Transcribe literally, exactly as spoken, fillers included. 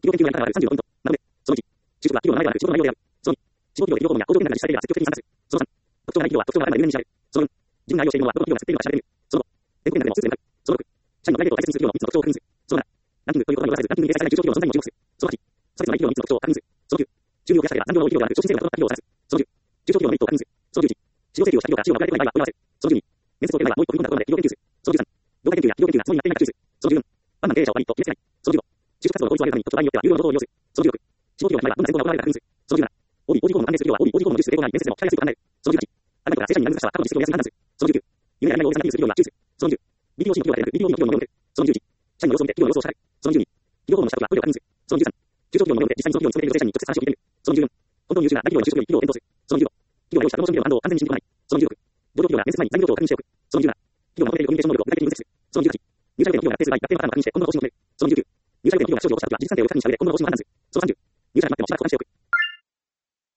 企業研究内からあるさんじゅうごポイント。なので、そのいち、就職は企業の内である仕事の内容である。そのに、地方企業で企業訪問や工場見学など実際では積極的に参加する。そのさん、特徴がない企業は特徴があるまで有名に知られる。そのよん、自分が愛用しているものはどの企業が作っているのか知られる。そのご、全国展でもスーツである。そのろく、社員のプライベートを大切にする企業のみっつの特徴を確認する。そのなな、ランキングという言葉によらさずランキングに掲載されない中小企業の存在にも注目する。そのはち、差別のない企業のみっつの特徴を確認する。そのきゅう、収入を増やしたければ残業が多い企業である昇進制度が整った企業を探す。そのじゅう、中小企業のメリットを確認する。そのじゅういち、市場整備をした企業から企業が送られてこない場合は問い合わせる。そのじゅうに、面接を受けない場合はもう一歩踏み込んだところまで企業研究する。そのじゅうさん、業界研究や企業研究がそのになっていないか注意する。そのじゅうよん、ワンマン経営者を悪いと決めつけない。そのじゅうご、就職活動の効率を上げるために特徴場合によっては有料の労働を要する。そのじゅうろく、地方企業に入ればどんな選考が行われるか確認する。そのじゅうなな、オーディー、オーディー 項目を安定する企業は オーディー、オーディー 項目の重視する傾向があり、面接でも機会やすいと考える。そのじゅうはち、アルバイトが正社員になる難しさは過去の実績を安い判断する。そのじゅうきゅう、夢ややりがいを別なビジネスする企業には注意する。そのじゅう、ビーピーオーシー の企業は出る。ビーピーオーシー の企業のものを見る。そのじゅういち、社員の様子を見て企業の様子をしたい。そのじゅうに、企業訪問の資格はトイレを確認する。そのじゅうさん、中小企業のものを見て実際にその企業に勤めている正社員に直接話を聞いてみる。そのじゅうよん、本当に優秀な大企業の就職より企業を検討する。そのじゅうご、企業が用意したプロモーションビデオの反動を完全に信じ込まない。そのじゅうろく、上場企業が面接前に残業等を確認しておく。そのじゅうなな、企業が持っているコミュニケーション能力を具体的に分析する。そのじゅうはち、入社予定の企業が合併する場合、合併パターンを確認して今後の方針を決める。そのじゅうきゅう、入社予定の企業が不祥事を起こしたときは実質関係を確認し調べて今後の方針を判断する。そのさんじゅう、入社が決まってもしばらく保管しておく。